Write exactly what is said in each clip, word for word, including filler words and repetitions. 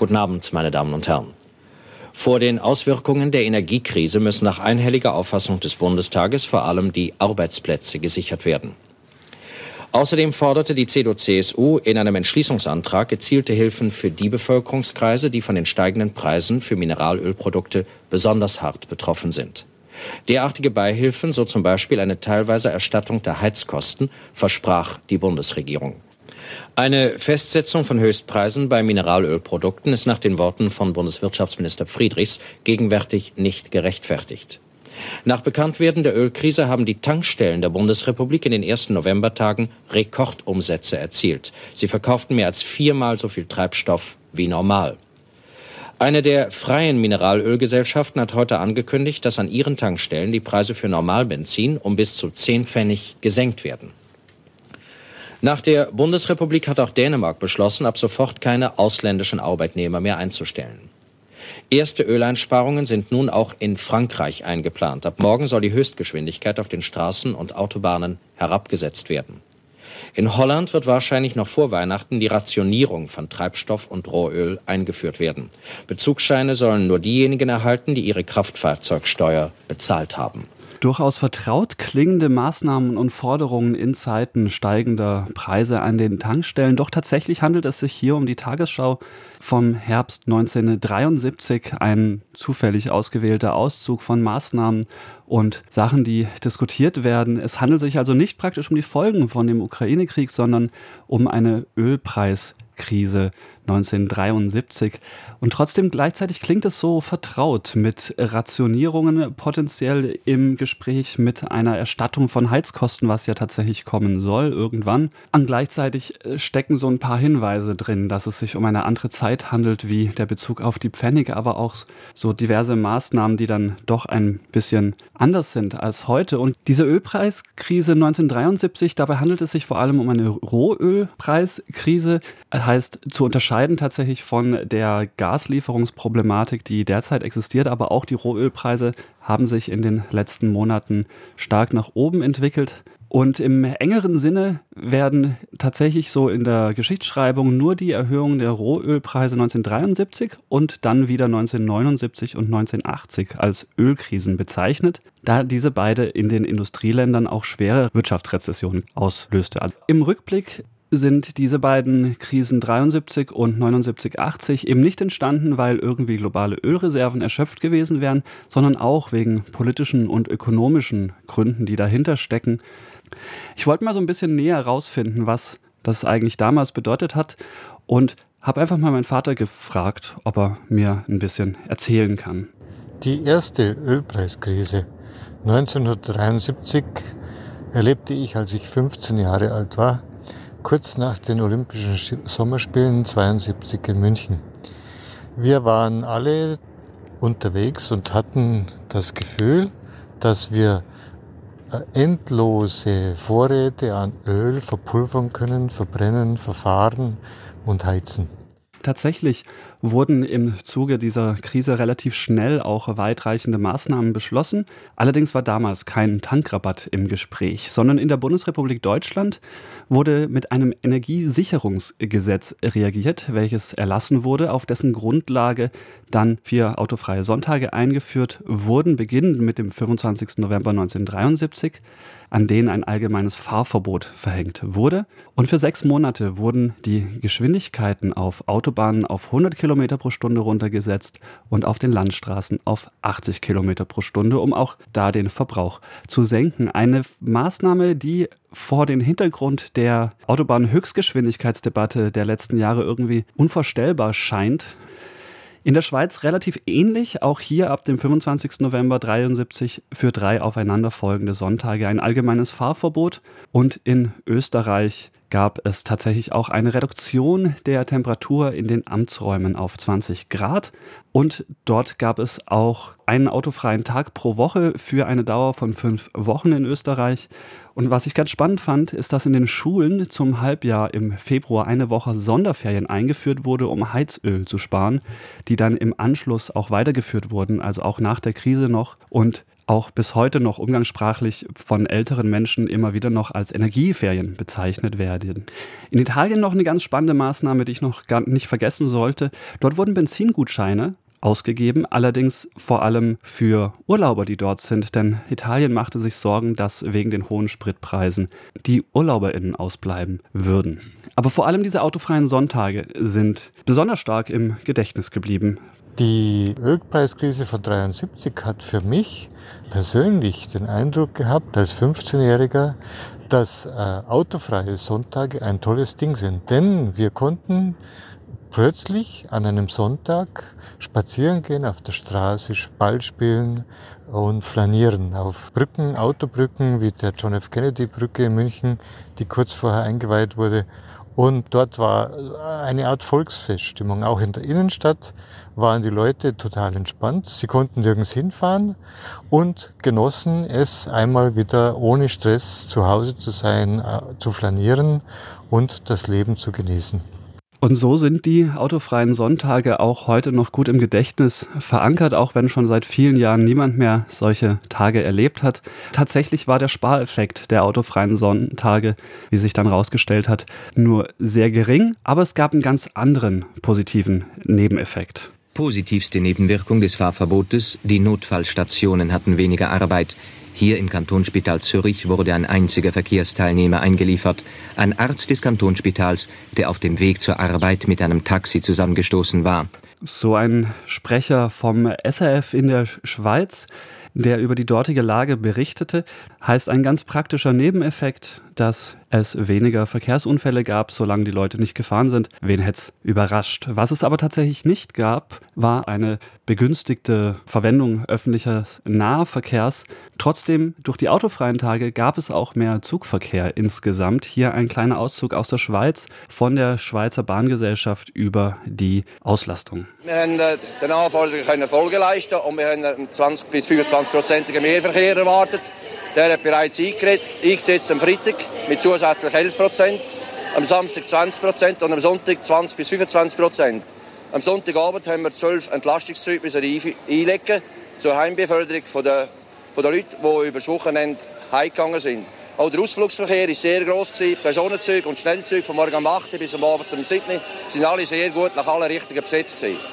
Guten Abend, meine Damen und Herren. Vor den Auswirkungen der Energiekrise müssen nach einhelliger Auffassung des Bundestages vor allem die Arbeitsplätze gesichert werden. Außerdem forderte die C D U-C S U in einem Entschließungsantrag gezielte Hilfen für die Bevölkerungskreise, die von den steigenden Preisen für Mineralölprodukte besonders hart betroffen sind. Derartige Beihilfen, so zum Beispiel eine teilweise Erstattung der Heizkosten, versprach die Bundesregierung. Eine Festsetzung von Höchstpreisen bei Mineralölprodukten ist nach den Worten von Bundeswirtschaftsminister Friedrichs gegenwärtig nicht gerechtfertigt. Nach Bekanntwerden der Ölkrise haben die Tankstellen der Bundesrepublik in den ersten Novembertagen Rekordumsätze erzielt. Sie verkauften mehr als viermal so viel Treibstoff wie normal. Eine der freien Mineralölgesellschaften hat heute angekündigt, dass an ihren Tankstellen die Preise für Normalbenzin um bis zu zehn Pfennig gesenkt werden. Nach der Bundesrepublik hat auch Dänemark beschlossen, ab sofort keine ausländischen Arbeitnehmer mehr einzustellen. Erste Öleinsparungen sind nun auch in Frankreich eingeplant. Ab morgen soll die Höchstgeschwindigkeit auf den Straßen und Autobahnen herabgesetzt werden. In Holland wird wahrscheinlich noch vor Weihnachten die Rationierung von Treibstoff und Rohöl eingeführt werden. Bezugsscheine sollen nur diejenigen erhalten, die ihre Kraftfahrzeugsteuer bezahlt haben. Durchaus vertraut klingende Maßnahmen und Forderungen in Zeiten steigender Preise an den Tankstellen. Doch tatsächlich handelt es sich hier um die Tagesschau vom Herbst neunzehnhundertdreiundsiebzig, ein zufällig ausgewählter Auszug von Maßnahmen und Sachen, die diskutiert werden. Es handelt sich also nicht praktisch um die Folgen von dem Ukraine-Krieg, sondern um eine Ölpreiskrise neunzehnhundertdreiundsiebzig. Und trotzdem gleichzeitig klingt es so vertraut mit Rationierungen potenziell im Gespräch mit einer Erstattung von Heizkosten, was ja tatsächlich kommen soll irgendwann. Und gleichzeitig stecken so ein paar Hinweise drin, dass es sich um eine andere Zeit handelt, wie der Bezug auf die Pfennige, aber auch so diverse Maßnahmen, die dann doch ein bisschen anders sind als heute. Und diese Ölpreiskrise neunzehnhundertdreiundsiebzig, dabei handelt es sich vor allem um eine Rohölpreiskrise, heißt zu unterscheiden tatsächlich von der Gaslieferungsproblematik, die derzeit existiert, aber auch die Rohölpreise haben sich in den letzten Monaten stark nach oben entwickelt. Und im engeren Sinne werden tatsächlich so in der Geschichtsschreibung nur die Erhöhungen der Rohölpreise neunzehnhundertdreiundsiebzig und dann wieder neunzehnhundertneunundsiebzig und neunzehnhundertachtzig als Ölkrisen bezeichnet, da diese beide in den Industrieländern auch schwere Wirtschaftsrezessionen auslöste. Also im Rückblick sind diese beiden Krisen dreiundsiebzig und neunundsiebzig achtzig eben nicht entstanden, weil irgendwie globale Ölreserven erschöpft gewesen wären, sondern auch wegen politischen und ökonomischen Gründen, die dahinter stecken. Ich wollte mal so ein bisschen näher herausfinden, was das eigentlich damals bedeutet hat und habe einfach mal meinen Vater gefragt, ob er mir ein bisschen erzählen kann. Die erste Ölpreiskrise neunzehnhundertdreiundsiebzig erlebte ich, als ich fünfzehn Jahre alt war, kurz nach den Olympischen Sommerspielen zweiundsiebzig in München. Wir waren alle unterwegs und hatten das Gefühl, dass wir endlose Vorräte an Öl verpulvern können, verbrennen, verfahren und heizen. Tatsächlich wurden im Zuge dieser Krise relativ schnell auch weitreichende Maßnahmen beschlossen. Allerdings war damals kein Tankrabatt im Gespräch, sondern in der Bundesrepublik Deutschland wurde mit einem Energiesicherungsgesetz reagiert, welches erlassen wurde, auf dessen Grundlage dann vier autofreie Sonntage eingeführt wurden, beginnend mit dem fünfundzwanzigsten November neunzehnhundertdreiundsiebzig, an denen ein allgemeines Fahrverbot verhängt wurde. Und für sechs Monate wurden die Geschwindigkeiten auf Autobahnen auf hundert Kilometer pro Stunde runtergesetzt und auf den Landstraßen auf achtzig Kilometer pro Stunde, um auch da den Verbrauch zu senken. Eine Maßnahme, die vor dem Hintergrund der Autobahn-Höchstgeschwindigkeitsdebatte der letzten Jahre irgendwie unvorstellbar scheint. In der Schweiz relativ ähnlich, auch hier ab dem fünfundzwanzigsten November neunzehnhundertdreiundsiebzig für drei aufeinanderfolgende Sonntage ein allgemeines Fahrverbot und in Österreich gab es tatsächlich auch eine Reduktion der Temperatur in den Amtsräumen auf zwanzig Grad und dort gab es auch einen autofreien Tag pro Woche für eine Dauer von fünf Wochen in Österreich. Und was ich ganz spannend fand, ist, dass in den Schulen zum Halbjahr im Februar eine Woche Sonderferien eingeführt wurde, um Heizöl zu sparen, die dann im Anschluss auch weitergeführt wurden, also auch nach der Krise noch. Und auch bis heute noch umgangssprachlich von älteren Menschen immer wieder noch als Energieferien bezeichnet werden. In Italien noch eine ganz spannende Maßnahme, die ich noch gar nicht vergessen sollte. Dort wurden Benzingutscheine ausgegeben, allerdings vor allem für Urlauber, die dort sind, denn Italien machte sich Sorgen, dass wegen den hohen Spritpreisen die UrlauberInnen ausbleiben würden. Aber vor allem diese autofreien Sonntage sind besonders stark im Gedächtnis geblieben. Die Ölpreiskrise von dreiundsiebzig hat für mich persönlich den Eindruck gehabt, als fünfzehnjähriger, dass äh, autofreie Sonntage ein tolles Ding sind. Denn wir konnten plötzlich an einem Sonntag spazieren gehen, auf der Straße Ball spielen und flanieren. Auf Brücken, Autobrücken wie der John F. Kennedy Brücke in München, die kurz vorher eingeweiht wurde. Und dort war eine Art Volksfeststimmung. Auch in der Innenstadt waren die Leute total entspannt. Sie konnten nirgends hinfahren und genossen es, einmal wieder ohne Stress zu Hause zu sein, zu flanieren und das Leben zu genießen. Und so sind die autofreien Sonntage auch heute noch gut im Gedächtnis verankert, auch wenn schon seit vielen Jahren niemand mehr solche Tage erlebt hat. Tatsächlich war der Spareffekt der autofreien Sonntage, wie sich dann rausgestellt hat, nur sehr gering, aber es gab einen ganz anderen positiven Nebeneffekt. Positivste Nebenwirkung des Fahrverbotes: die Notfallstationen hatten weniger Arbeit. Hier im Kantonsspital Zürich wurde ein einziger Verkehrsteilnehmer eingeliefert, ein Arzt des Kantonsspitals, der auf dem Weg zur Arbeit mit einem Taxi zusammengestoßen war. So ein Sprecher vom S R F in der Schweiz, der über die dortige Lage berichtete, heißt ein ganz praktischer Nebeneffekt, dass es weniger Verkehrsunfälle gab, solange die Leute nicht gefahren sind. Wen hätte es überrascht? Was es aber tatsächlich nicht gab, war eine begünstigte Verwendung öffentlichen Nahverkehrs. Trotzdem, durch die autofreien Tage gab es auch mehr Zugverkehr insgesamt. Hier ein kleiner Auszug aus der Schweiz von der Schweizer Bahngesellschaft über die Auslastung. Wir haben äh, den Anforderungen Folge leisten und wir haben einen zwanzig bis fünfundzwanzig Prozentigen Mehrverkehr erwartet. Der hat bereits eingesetzt am Freitag mit zusätzlich elf Prozent, am Samstag zwanzig Prozent und am Sonntag zwanzig bis fünfundzwanzig Prozent. Am Sonntagabend haben wir zwölf Entlastungszüge einlegen zur Heimbeförderung von der, von der Leute, die über das Wochenende heimgegangen sind. Auch der Ausflugsverkehr war sehr gross. Personenzüge und Schnellzüge von morgen um acht bis am Abend um sieben sind alle sehr gut nach allen Richtungen besetzt gewesen.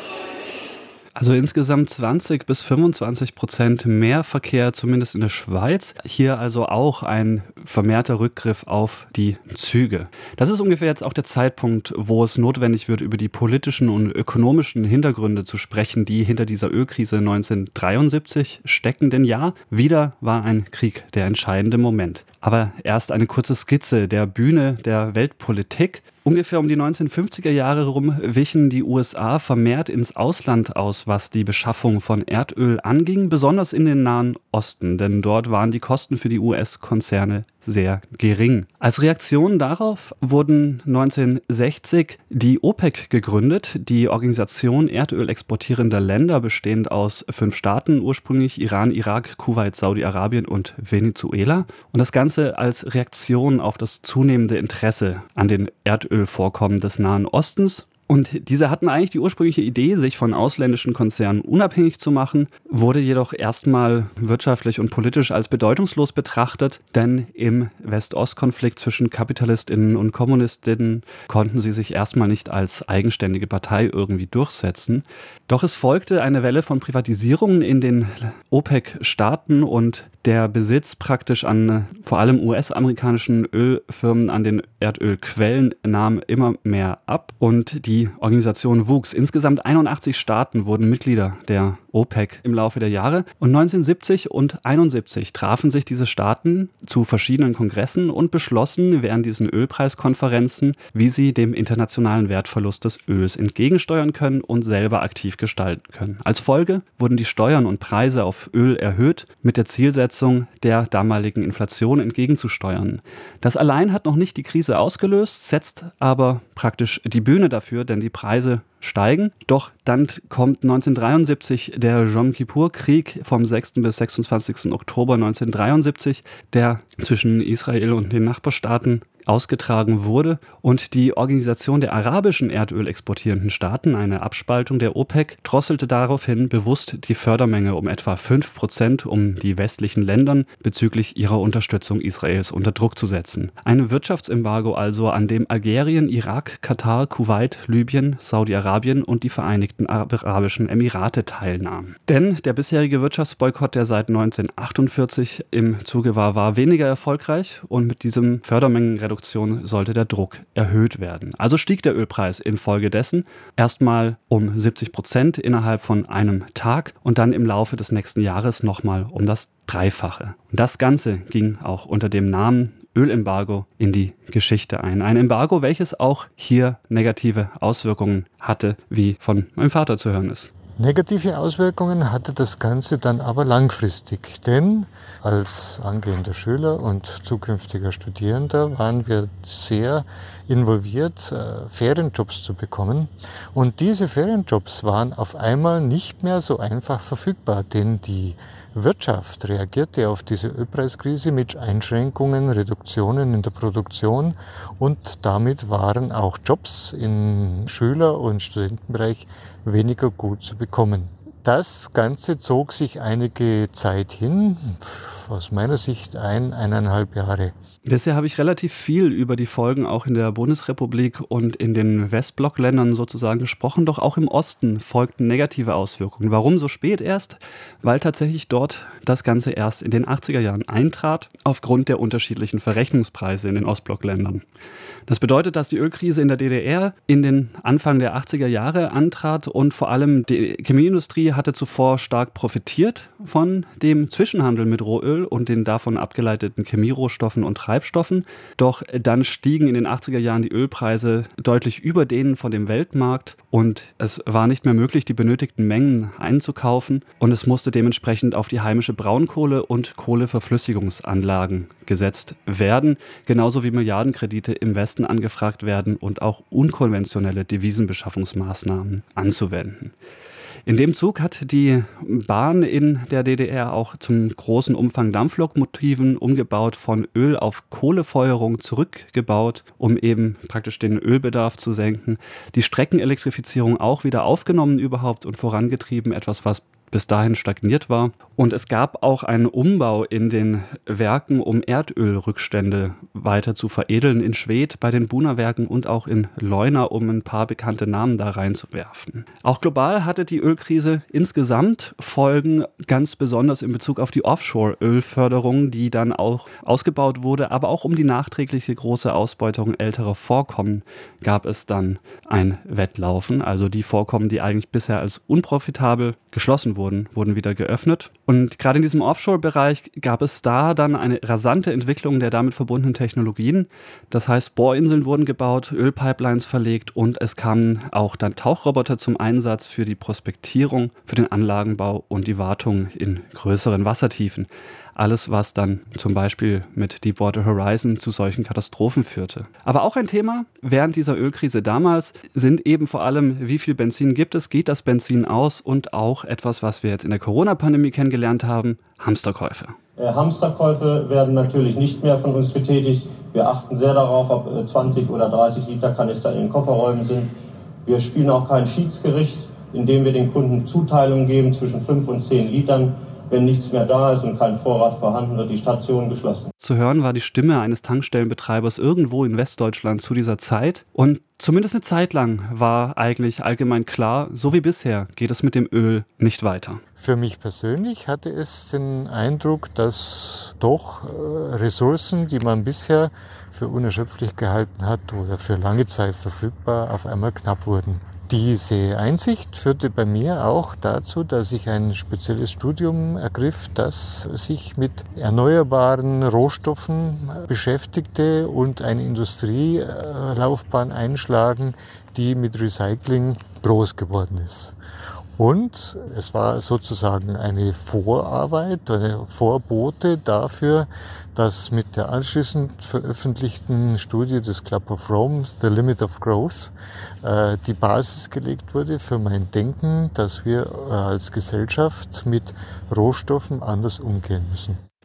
Also insgesamt zwanzig bis fünfundzwanzig Prozent mehr Verkehr, zumindest in der Schweiz. Hier also auch ein vermehrter Rückgriff auf die Züge. Das ist ungefähr jetzt auch der Zeitpunkt, wo es notwendig wird, über die politischen und ökonomischen Hintergründe zu sprechen, die hinter dieser Ölkrise neunzehnhundertdreiundsiebzig stecken. Denn ja, wieder war ein Krieg der entscheidende Moment. Aber erst eine kurze Skizze der Bühne der Weltpolitik. Ungefähr um die neunzehnhundertfünfziger Jahre herum wichen die U S A vermehrt ins Ausland aus, was die Beschaffung von Erdöl anging, besonders in den Nahen Osten, denn dort waren die Kosten für die U S-Konzerne sehr gering. Als Reaktion darauf wurden neunzehnhundertsechzig die OPEC gegründet, die Organisation Erdöl exportierender Länder, bestehend aus fünf Staaten, ursprünglich Iran, Irak, Kuwait, Saudi-Arabien und Venezuela. Und das Ganze als Reaktion auf das zunehmende Interesse an den Erdölvorkommen des Nahen Ostens. Und diese hatten eigentlich die ursprüngliche Idee, sich von ausländischen Konzernen unabhängig zu machen, wurde jedoch erstmal wirtschaftlich und politisch als bedeutungslos betrachtet, denn im West-Ost-Konflikt zwischen KapitalistInnen und KommunistInnen konnten sie sich erstmal nicht als eigenständige Partei irgendwie durchsetzen. Doch es folgte eine Welle von Privatisierungen in den OPEC-Staaten und der Besitz praktisch an vor allem U S-amerikanischen Ölfirmen an den Erdölquellen nahm immer mehr ab und die Organisation wuchs. Insgesamt einundachtzig Staaten wurden Mitglieder der OPEC im Laufe der Jahre und neunzehnhundertsiebzig und einundsiebzig trafen sich diese Staaten zu verschiedenen Kongressen und beschlossen während diesen Ölpreiskonferenzen, wie sie dem internationalen Wertverlust des Öls entgegensteuern können und selber aktiv gestalten können. Als Folge wurden die Steuern und Preise auf Öl erhöht, mit der Zielsetzung, der damaligen Inflation entgegenzusteuern. Das allein hat noch nicht die Krise ausgelöst, setzt aber praktisch die Bühne dafür, denn die Preise steigen. Doch dann kommt neunzehnhundertdreiundsiebzig der Jom Kippur-Krieg vom sechsten bis sechsundzwanzigsten Oktober neunzehnhundertdreiundsiebzig, der zwischen Israel und den Nachbarstaaten ausgetragen wurde und die Organisation der arabischen Erdöl exportierenden Staaten, eine Abspaltung der OPEC, drosselte daraufhin bewusst die Fördermenge um etwa fünf Prozent, um die westlichen Ländern bezüglich ihrer Unterstützung Israels unter Druck zu setzen. Ein Wirtschaftsembargo also, an dem Algerien, Irak, Katar, Kuwait, Libyen, Saudi-Arabien und die Vereinigten Arabischen Emirate teilnahmen. Denn der bisherige Wirtschaftsboykott, der seit neunzehnhundertachtundvierzig im Zuge war, war weniger erfolgreich und mit diesem Fördermengenreduktion sollte der Druck erhöht werden. Also stieg der Ölpreis infolgedessen erstmal um siebzig Prozent innerhalb von einem Tag und dann im Laufe des nächsten Jahres nochmal um das Dreifache. Und das Ganze ging auch unter dem Namen Ölembargo in die Geschichte ein. Ein Embargo, welches auch hier negative Auswirkungen hatte, wie von meinem Vater zu hören ist. Negative Auswirkungen hatte das Ganze dann aber langfristig, denn als angehender Schüler und zukünftiger Studierender waren wir sehr involviert, Ferienjobs zu bekommen. Und diese Ferienjobs waren auf einmal nicht mehr so einfach verfügbar, denn die Wirtschaft reagierte auf diese Ölpreiskrise mit Einschränkungen, Reduktionen in der Produktion und damit waren auch Jobs im Schüler- und Studentenbereich weniger gut zu bekommen. Das Ganze zog sich einige Zeit hin, aus meiner Sicht ein, eineinhalb Jahre. Bisher habe ich relativ viel über die Folgen auch in der Bundesrepublik und in den Westblockländern sozusagen gesprochen, doch auch im Osten folgten negative Auswirkungen. Warum so spät erst? Weil tatsächlich dort das Ganze erst in den achtziger Jahren eintrat, aufgrund der unterschiedlichen Verrechnungspreise in den Ostblockländern. Das bedeutet, dass die Ölkrise in der D D R in den Anfang der achtziger Jahre antrat und vor allem die Chemieindustrie hatte zuvor stark profitiert von dem Zwischenhandel mit Rohöl und den davon abgeleiteten Chemierohstoffen und Treibstoffen. Doch dann stiegen in den achtziger Jahren die Ölpreise deutlich über denen von dem Weltmarkt und es war nicht mehr möglich, die benötigten Mengen einzukaufen und es musste dementsprechend auf die heimische Braunkohle- und Kohleverflüssigungsanlagen gesetzt werden, genauso wie Milliardenkredite im Westen angefragt werden und auch unkonventionelle Devisenbeschaffungsmaßnahmen anzuwenden. In dem Zug hat die Bahn in der D D R auch zum großen Umfang Dampflokomotiven umgebaut, von Öl auf Kohlefeuerung zurückgebaut, um eben praktisch den Ölbedarf zu senken. Die Streckenelektrifizierung auch wieder aufgenommen überhaupt und vorangetrieben, etwas, was bis dahin stagniert war. Und es gab auch einen Umbau in den Werken, um Erdölrückstände weiter zu veredeln, in Schwedt bei den Buna-Werken und auch in Leuna, um ein paar bekannte Namen da reinzuwerfen. Auch global hatte die Ölkrise insgesamt Folgen, ganz besonders in Bezug auf die Offshore-Ölförderung, die dann auch ausgebaut wurde, aber auch um die nachträgliche große Ausbeutung älterer Vorkommen gab es dann ein Wettlaufen. Also die Vorkommen, die eigentlich bisher als unprofitabel geschlossen wurden, wurden wieder geöffnet. Und gerade in diesem Offshore-Bereich gab es da dann eine rasante Entwicklung der damit verbundenen Technologien. Das heißt, Bohrinseln wurden gebaut, Ölpipelines verlegt und es kamen auch dann Tauchroboter zum Einsatz für die Prospektierung, für den Anlagenbau und die Wartung in größeren Wassertiefen. Alles, was dann zum Beispiel mit Deepwater Horizon zu solchen Katastrophen führte. Aber auch ein Thema während dieser Ölkrise damals sind eben vor allem, wie viel Benzin gibt es, geht das Benzin aus und auch etwas, was wir jetzt in der Corona-Pandemie kennengelernt haben, Hamsterkäufe. Äh, Hamsterkäufe werden natürlich nicht mehr von uns getätigt. Wir achten sehr darauf, ob äh, zwanzig oder dreißig Liter Kanister in den Kofferräumen sind. Wir spielen auch kein Schiedsgericht, indem wir den Kunden Zuteilungen geben zwischen fünf und zehn Litern. Wenn nichts mehr da ist und kein Vorrat vorhanden, wird die Station geschlossen. Zu hören war die Stimme eines Tankstellenbetreibers irgendwo in Westdeutschland zu dieser Zeit. Und zumindest eine Zeit lang war eigentlich allgemein klar, so wie bisher geht es mit dem Öl nicht weiter. Für mich persönlich hatte es den Eindruck, dass doch Ressourcen, die man bisher für unerschöpflich gehalten hat oder für lange Zeit verfügbar, auf einmal knapp wurden. Diese Einsicht führte bei mir auch dazu, dass ich ein spezielles Studium ergriff, das sich mit erneuerbaren Rohstoffen beschäftigte und eine Industrielaufbahn einschlagen, die mit Recycling groß geworden ist. Und es war sozusagen eine Vorarbeit, eine Vorbote dafür, dass mit der anschließend veröffentlichten Studie des Club of Rome, The Limit of Growth, äh, die Basis gelegt wurde für mein Denken, dass wir äh, als Gesellschaft mit Rohstoffen anders umgehen müssen.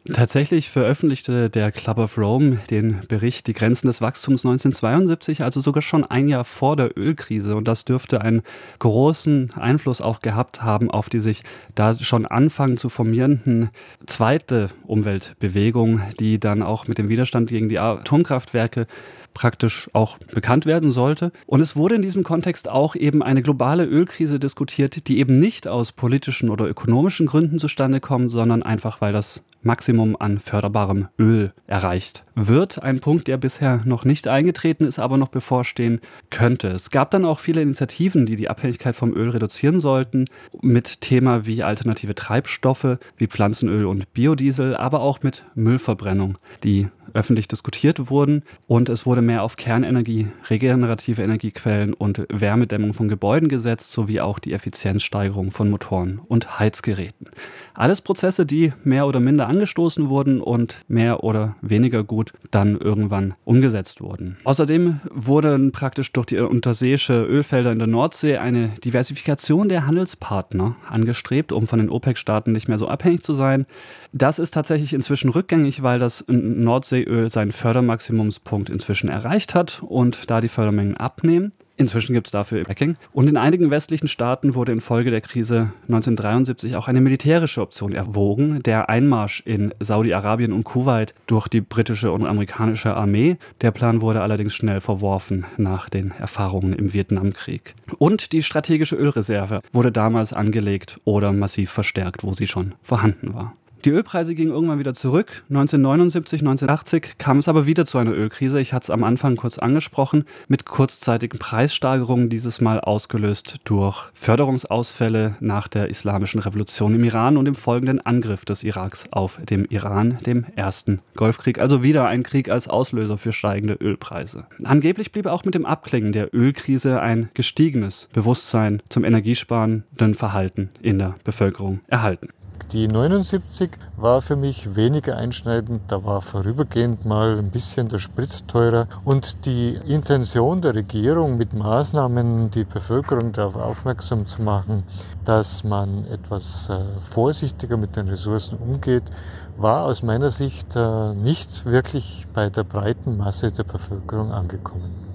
Tatsächlich veröffentlichte der Club of Rome den Bericht Die Grenzen des Wachstums neunzehnhundertzweiundsiebzig, also sogar schon ein Jahr vor der Ölkrise. Und das dürfte einen großen Einfluss auch gehabt haben auf die sich da schon anfangen zu formierenden zweite Umweltbewegung, die dann auch mit dem Widerstand gegen die Atomkraftwerke praktisch auch bekannt werden sollte. Und es wurde in diesem Kontext auch eben eine globale Ölkrise diskutiert, die eben nicht aus politischen oder ökonomischen Gründen zustande kommt, sondern einfach, weil das Maximum an förderbarem Öl erreicht wird. Ein Punkt, der bisher noch nicht eingetreten ist, aber noch bevorstehen könnte. Es gab dann auch viele Initiativen, die die Abhängigkeit vom Öl reduzieren sollten, mit Thema wie alternative Treibstoffe, wie Pflanzenöl und Biodiesel, aber auch mit Müllverbrennung, die öffentlich diskutiert wurden. Und es wurde mehr auf Kernenergie, regenerative Energiequellen und Wärmedämmung von Gebäuden gesetzt, sowie auch die Effizienzsteigerung von Motoren und Heizgeräten. Alles Prozesse, die mehr oder minder angestoßen wurden und mehr oder weniger gut dann irgendwann umgesetzt wurden. Außerdem wurden praktisch durch die unterseeische Ölfelder in der Nordsee eine Diversifikation der Handelspartner angestrebt, um von den OPEC-Staaten nicht mehr so abhängig zu sein. Das ist tatsächlich inzwischen rückgängig, weil das Nordseeöl seinen Fördermaximumspunkt inzwischen erreicht hat und da die Fördermengen abnehmen. Inzwischen gibt es dafür Backing. Und in einigen westlichen Staaten wurde infolge der Krise neunzehnhundertdreiundsiebzig auch eine militärische Option erwogen, der Einmarsch in Saudi-Arabien und Kuwait durch die britische und amerikanische Armee. Der Plan wurde allerdings schnell verworfen nach den Erfahrungen im Vietnamkrieg. Und die strategische Ölreserve wurde damals angelegt oder massiv verstärkt, wo sie schon vorhanden war. Die Ölpreise gingen irgendwann wieder zurück. neunzehnhundertneunundsiebzig, neunzehnhundertachtzig kam es aber wieder zu einer Ölkrise. Ich hatte es am Anfang kurz angesprochen, mit kurzzeitigen Preissteigerungen, dieses Mal ausgelöst durch Förderungsausfälle nach der Islamischen Revolution im Iran und dem folgenden Angriff des Iraks auf dem Iran, dem ersten Golfkrieg. Also wieder ein Krieg als Auslöser für steigende Ölpreise. Angeblich blieb auch mit dem Abklingen der Ölkrise ein gestiegenes Bewusstsein zum energiesparenden Verhalten in der Bevölkerung erhalten. Die neunundsiebzig war für mich weniger einschneidend, da war vorübergehend mal ein bisschen der Sprit teurer und die Intention der Regierung mit Maßnahmen die Bevölkerung darauf aufmerksam zu machen, dass man etwas vorsichtiger mit den Ressourcen umgeht, war aus meiner Sicht nicht wirklich bei der breiten Masse der Bevölkerung angekommen.